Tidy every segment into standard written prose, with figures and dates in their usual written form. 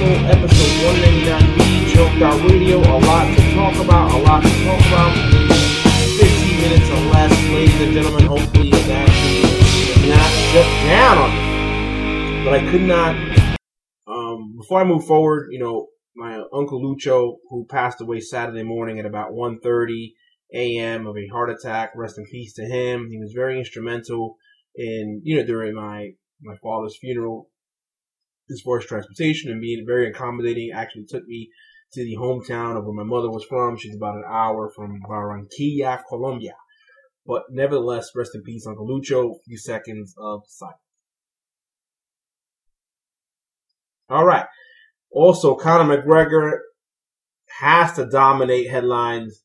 episode 199B, Choked Out Radio. A lot to talk about, 15 minutes or less, ladies and gentlemen. Hopefully that is not shut down on me. But I could not, before I move forward, my Uncle Lucho, who passed away Saturday morning at about 1:30 a.m. of a heart attack. Rest in peace to him. He was very instrumental in, during my father's funeral, as far as transportation and being very accommodating. Actually took me to the hometown of where my mother was from. She's about an hour from Barranquilla, Colombia. But nevertheless, rest in peace, Uncle Lucho. A few seconds of silence. All right. Also, Conor McGregor has to dominate headlines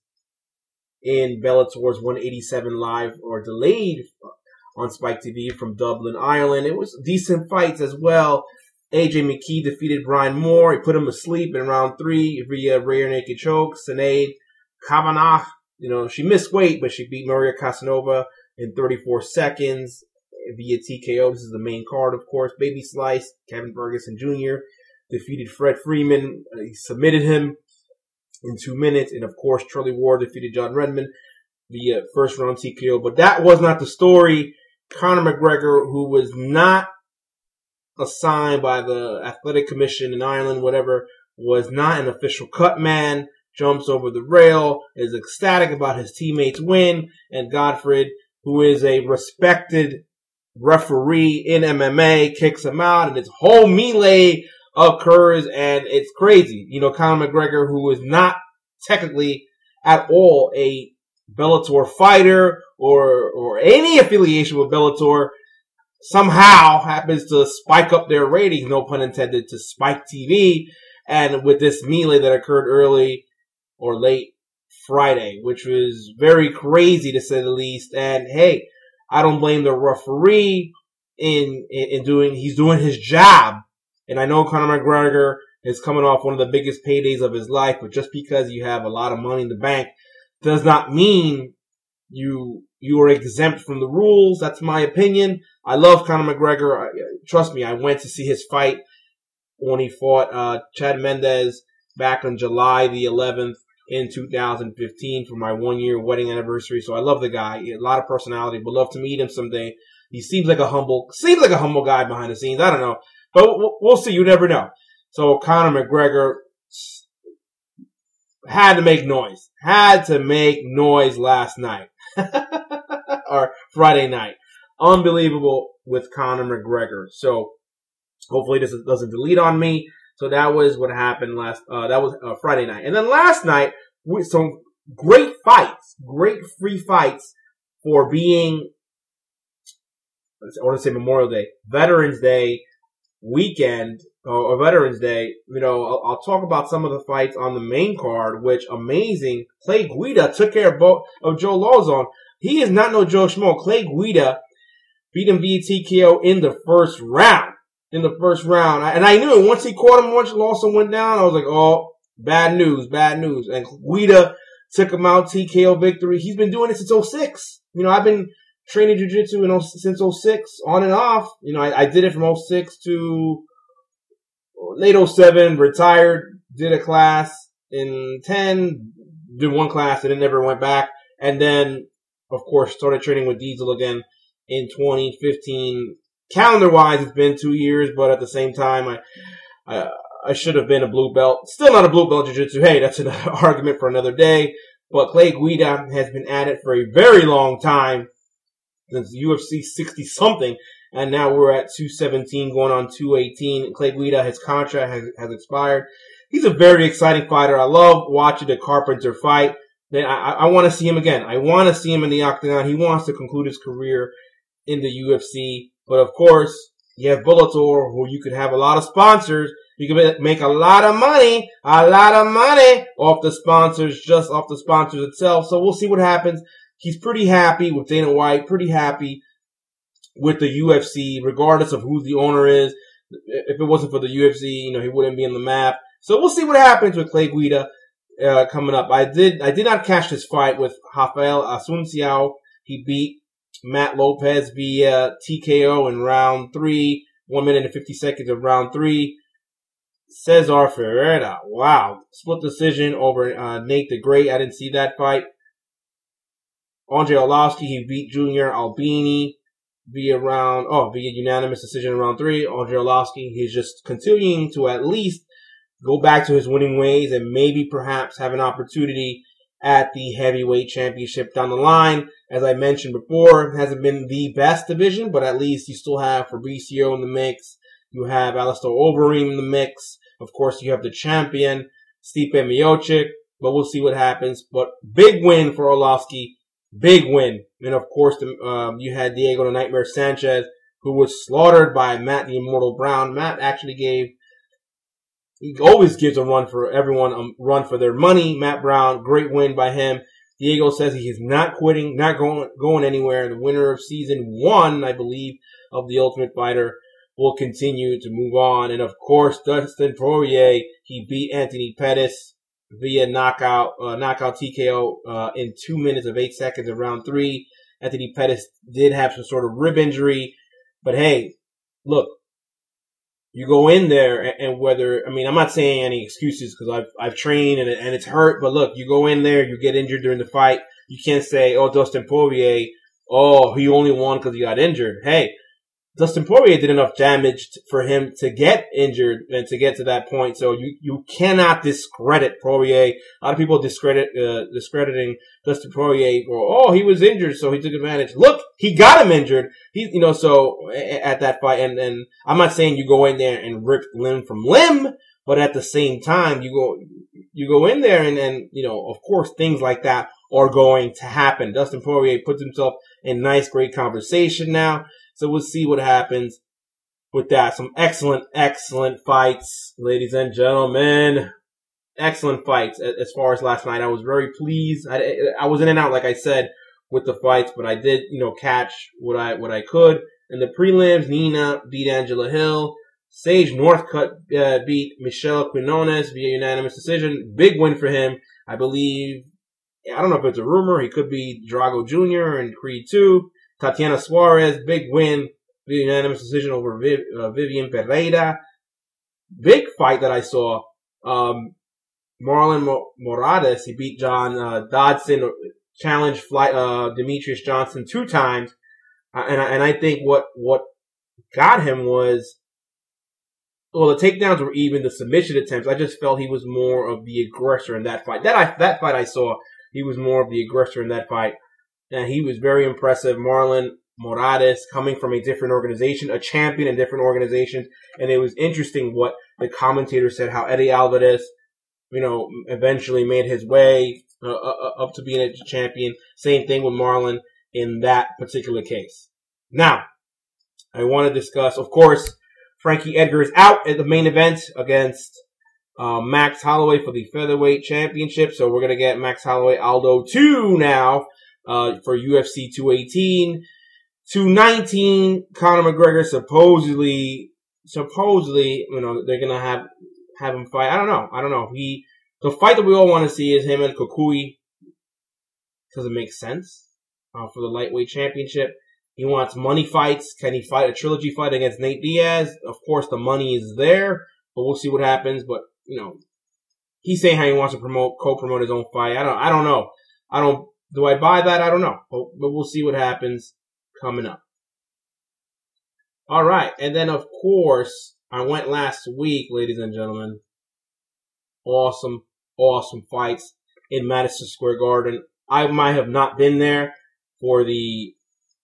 in Bellator's 187 Live, or delayed on Spike TV from Dublin, Ireland. It was decent fights as well. AJ McKee defeated Brian Moore. He put him to sleep in round 3 via rear naked choke. Sinead Kavanagh, she missed weight, but she beat Maria Casanova in 34 seconds via TKO. This is the main card, of course. Baby Slice, Kevin Ferguson Jr. defeated Fred Freeman. He submitted him in 2 minutes. And, of course, Charlie Ward defeated John Redmond via first round TKO. But that was not the story. Conor McGregor, who was not assigned by the Athletic Commission in Ireland, whatever, was not an official cut man, jumps over the rail, is ecstatic about his teammate's win, and Godfrey, who is a respected referee in MMA, kicks him out, and this whole melee occurs, and it's crazy. Conor McGregor, who is not technically at all a Bellator fighter or any affiliation with Bellator, somehow happens to spike up their ratings, no pun intended, to Spike TV, and with this melee that occurred early or late Friday, which was very crazy to say the least. And hey, I don't blame the referee he's doing his job. And I know Conor McGregor is coming off one of the biggest paydays of his life, but just because you have a lot of money in the bank does not mean you are exempt from the rules. That's my opinion. I love Conor McGregor. Trust me, I went to see his fight when he fought Chad Mendes back on July the 11th in 2015 for my 1-year wedding anniversary. So I love the guy. He had a lot of personality. Would love to meet him someday. He seems like a humble guy behind the scenes. I don't know, but we'll see. You never know. So Conor McGregor had to make noise. Last night. Or Friday night. Unbelievable with Conor McGregor. So hopefully this doesn't delete on me. So that was what happened that was Friday night. And then last night, with some great free fights for being, I want to say Memorial Day, Veterans Day weekend, or Veterans Day. I'll talk about some of the fights on the main card, which amazing. Clay Guida took care of Joe Lawson. He is not no Joe Schmo. Clay Guida beat him via TKO in the first round. And I knew it. Once he caught him, once Lawson went down, I was like, oh, bad news. And Guida took him out, TKO victory. He's been doing it since 06. I've been training jiu-jitsu since 06, on and off. I did it from 06 to late 07, retired, did a class in 10, did one class, and then never went back. And then, of course, started training with Diesel again in 2015. Calendar-wise, it's been 2 years, but at the same time, I should have been a blue belt. Still not a blue belt jiu-jitsu. Hey, that's an argument for another day. But Clay Guida has been at it for a very long time, since UFC 60-something, and now we're at 217, going on 218. Clay Guida, his contract has expired. He's a very exciting fighter. I love watching the Carpenter fight. I want to see him again. I want to see him in the octagon. He wants to conclude his career in the UFC. But of course, you have Bellator, who you could have a lot of sponsors. You can make a lot of money off the sponsors, just off the sponsors itself. So we'll see what happens. He's pretty happy with Dana White, pretty happy with the UFC, regardless of who the owner is. If it wasn't for the UFC, he wouldn't be on the map. So we'll see what happens with Clay Guida coming up. I did not catch this fight with Rafael Asunciao. He beat Matt Lopez via TKO in round 3, 1 minute and 50 seconds of round 3. Cesar Ferreira. Wow. Split decision over Nate the Great. I didn't see that fight. Andre Arlovski, he beat Junior Albini via unanimous decision in round 3. Andre Arlovski, he's just continuing to at least go back to his winning ways and maybe perhaps have an opportunity at the heavyweight championship down the line. As I mentioned before, it hasn't been the best division, but at least you still have Fabricio in the mix. You have Alistair Overeem in the mix. Of course, you have the champion, Stipe Miocic, but we'll see what happens. But big win for Arlovski. Big win. And of course, you had Diego the Nightmare Sanchez, who was slaughtered by Matt the Immortal Brown. Matt actually he always gives a run for everyone, a run for their money. Matt Brown, great win by him. Diego says he is not quitting, not going anywhere. The winner of season 1, I believe, of The Ultimate Fighter will continue to move on. And of course, Dustin Poirier, he beat Anthony Pettis via knockout TKO in 2 minutes of 8 seconds of round 3. Anthony Pettis did have some sort of rib injury, but hey, look, you go in there and I'm not saying any excuses because I've trained and it's hurt, but look, you go in there, you get injured during the fight. You can't say, Dustin Poirier, he only won because he got injured. Hey, Dustin Poirier did enough damage for him to get injured and to get to that point. So you cannot discredit Poirier. A lot of people discrediting Dustin Poirier for, he was injured, so he took advantage. Look, he got him injured. So at that fight, and I'm not saying you go in there and rip limb from limb, but at the same time, you go in there and of course, things like that are going to happen. Dustin Poirier puts himself in nice, great conversation now. So we'll see what happens with that. Some excellent, excellent fights, ladies and gentlemen. Excellent fights as far as last night. I was very pleased. I was in and out, like I said, with the fights, but I did, catch what I could. In the prelims, Nina beat Angela Hill. Sage Northcutt beat Michelle Quinones via unanimous decision. Big win for him. I believe, I don't know if it's a rumor, he could be Drago Jr. in Creed 2. Tatiana Suarez, big win via unanimous decision over Vivian Pereira. Big fight that I saw. Marlon Moraes, he beat John Dodson, challenged Demetrius Johnson 2 times. And I think what got him was, the takedowns were even, the submission attempts. I just felt he was more of the aggressor in that fight. That fight I saw, he was more of the aggressor in that fight. And he was very impressive. Marlon Moraes, coming from a different organization, a champion in different organizations. And it was interesting what the commentator said, how Eddie Alvarez, eventually made his way up to being a champion. Same thing with Marlon in that particular case. Now, I want to discuss, of course, Frankie Edgar is out at the main event against Max Holloway for the featherweight championship. So we're going to get Max Holloway Aldo 2 now. For UFC 218. 219, Conor McGregor supposedly, they're gonna have him fight. I don't know. The fight that we all want to see is him and Kukui. Doesn't make sense, for the lightweight championship. He wants money fights. Can he fight a trilogy fight against Nate Diaz? Of course, the money is there, but we'll see what happens. But, he's saying how he wants to co-promote his own fight. I don't know. Do I buy that? I don't know. But we'll see what happens coming up. All right. And then, of course, I went last week, ladies and gentlemen. Awesome, awesome fights in Madison Square Garden. I might have not been there for the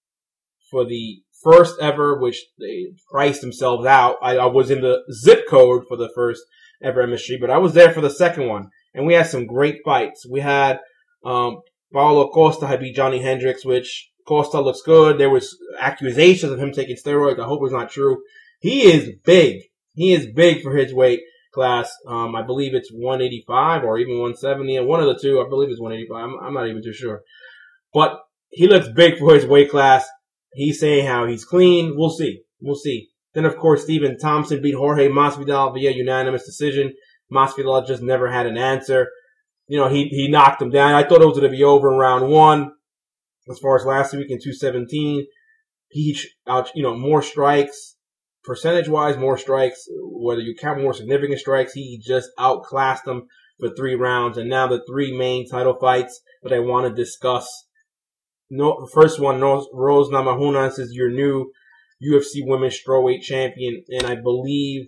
first ever, which they priced themselves out. I was in the zip code for the first ever MSG, but I was there for the second one. And we had some great fights. We had, Paulo Costa had beat Johnny Hendricks, which Costa looks good. There was accusations of him taking steroids. I hope it's not true. He is big. He is big for his weight class. I believe it's 185 or even 170. And one of the two, I believe it's 185. I'm not even too sure. But he looks big for his weight class. He's saying how he's clean. We'll see. Then, of course, Stephen Thompson beat Jorge Masvidal via unanimous decision. Masvidal just never had an answer. He knocked him down. I thought it was going to be over in round 1. As far as last week in 217, more strikes, percentage-wise, more strikes, whether you count more significant strikes, he just outclassed them for 3 rounds. And now the 3 main title fights that I want to discuss. The first one, Rose Namajunas is your new UFC Women's Strawweight Champion, and I believe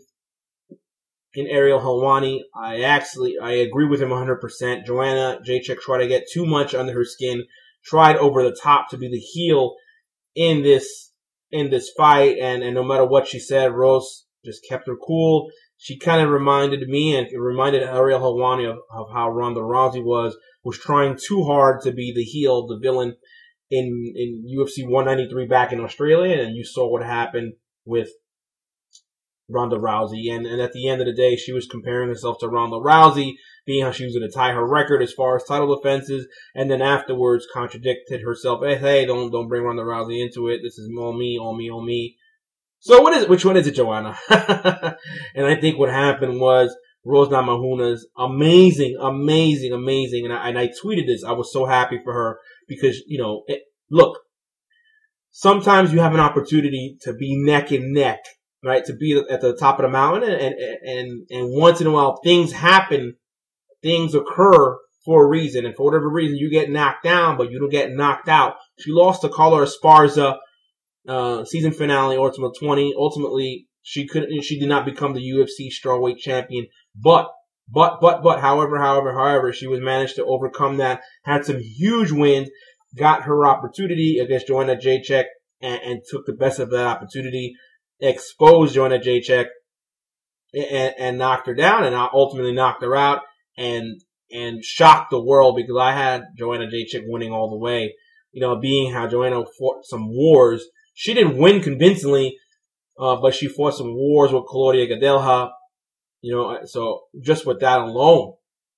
in Ariel Helwani. I agree with him 100%. Joanna Jacek tried to get too much under her skin, tried over the top to be the heel in this fight, and no matter what she said, Rose just kept her cool. She kind of reminded me, and it reminded Ariel Helwani of how Ronda Rousey was trying too hard to be the heel, the villain in UFC 193 back in Australia, and you saw what happened with Ronda Rousey. And at the end of the day, she was comparing herself to Ronda Rousey, being how she was going to tie her record as far as title defenses, and then afterwards contradicted herself. Hey, don't bring Ronda Rousey into it. This is all me, all me, all me. So what is it? Which one is it, Joanna? And I think what happened was Rose Namajunas, amazing. And I tweeted this. I was so happy for her because, look, sometimes you have an opportunity to be neck and neck, right? To be at the top of the mountain, and once in a while things happen, things occur for a reason, and for whatever reason you get knocked down, but you don't get knocked out. She lost to Carla Esparza, season finale, Ultimate 20. Ultimately, she did not become the UFC strawweight champion, but however, she was managed to overcome that, had some huge wins, got her opportunity against Joanna Jacek, and took the best of that opportunity, exposed Joanna Jacek, and knocked her down, and ultimately knocked her out, and shocked the world because I had Joanna Jacek winning all the way. Being how Joanna fought some wars. She didn't win convincingly, but she fought some wars with Claudia Gadelha. So just with that alone,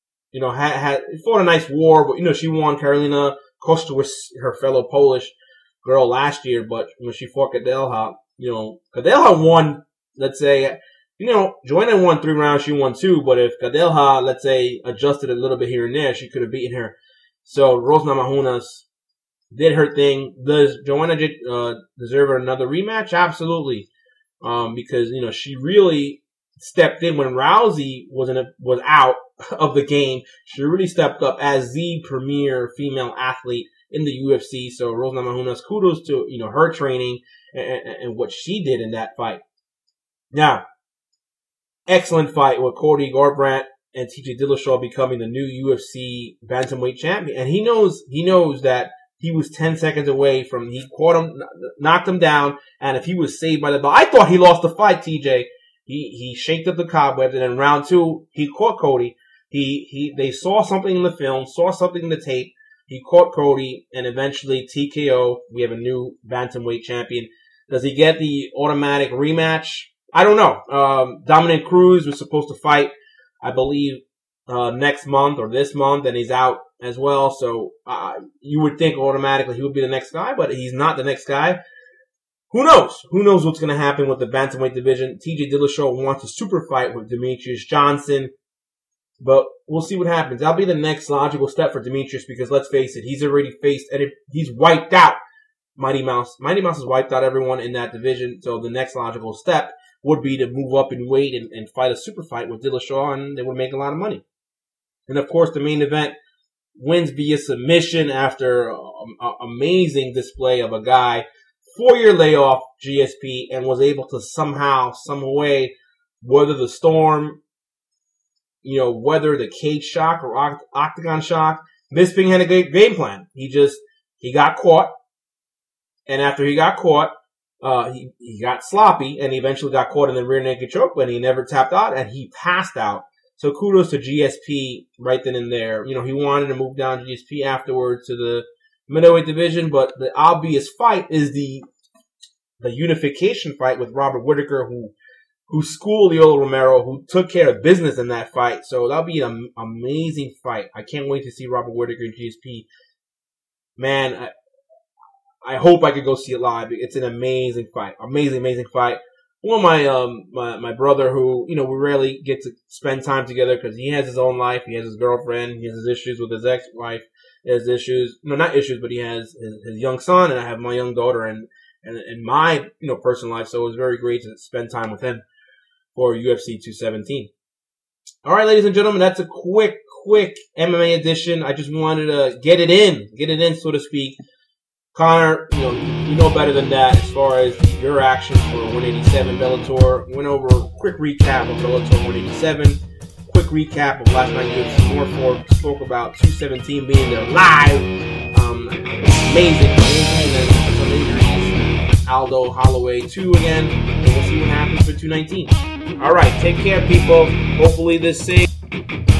had fought a nice war, but she won Karolina Kostowicz, her fellow Polish girl, last year. But when she fought Gadelha, Gadelha won. Let's say, Joanna won 3 rounds, she won 2. But if Gadelha, let's say, adjusted a little bit here and there, she could have beaten her. So Rose Namajunas did her thing. Does Joanna deserve another rematch? Absolutely, because she really stepped in when Rousey was out of the game. She really stepped up as the premier female athlete in the UFC. So Rose Namajunas, kudos to her training and what she did in that fight. Now, excellent fight with Cody Garbrandt and TJ Dillashaw becoming the new UFC bantamweight champion, and he knows that he was 10 seconds away from, he caught him, knocked him down, and if he was saved by the bell, I thought he lost the fight, TJ. He shaked up the cobwebs, and in round 2, he caught Cody. They saw something in the film, saw something in the tape. He caught Cody, and eventually TKO. We have a new bantamweight champion. Does he get the automatic rematch? I don't know. Dominic Cruz was supposed to fight, I believe, next month or this month, and he's out as well. So you would think automatically he would be the next guy, but he's not the next guy. Who knows? Who knows what's going to happen with the bantamweight division? TJ Dillashaw wants a super fight with Demetrius Johnson, but we'll see what happens. That'll be the next logical step for Demetrius because let's face it, he's already faced, and he's wiped out Mighty Mouse. Mighty Mouse has wiped out everyone in that division, so the next logical step would be to move up in weight and fight a super fight with Dillashaw, and they would make a lot of money. And of course, the main event wins via submission after an amazing display of a guy, 4-year layoff, GSP, and was able to somehow, some way, weather the storm, weather the cage shock or octagon shock. Bisping had a great game plan. He got caught, and after he got caught, he got sloppy, and he eventually got caught in the rear naked choke, but he never tapped out, and he passed out. So kudos to GSP right then and there. He wanted to move down GSP afterwards to the middleweight division, but the obvious fight is the unification fight with Robert Whittaker, who schooled Yoel Romero, who took care of business in that fight. So that'll be an amazing fight. I can't wait to see Robert Whittaker and GSP. Man, I hope I could go see it live. It's an amazing fight. Amazing fight. Well, my brother, who, we rarely get to spend time together because he has his own life. He has his girlfriend. He has his issues with his ex-wife. He has issues, not issues, but he has his young son, and I have my young daughter, and in my personal life. So it was very great to spend time with him for UFC 217. All right, ladies and gentlemen, that's a quick MMA edition. I just wanted to get it in, so to speak. Conor, you know better than that as far as your actions for 187 Bellator. Went over a quick recap of Bellator 187. Quick recap of last night UFC Norfolk. Spoke about 217 being there live. Amazing. And then some injuries. Aldo Holloway 2 again. And we'll see what happens for 219. All right, take care, people. Hopefully this saves.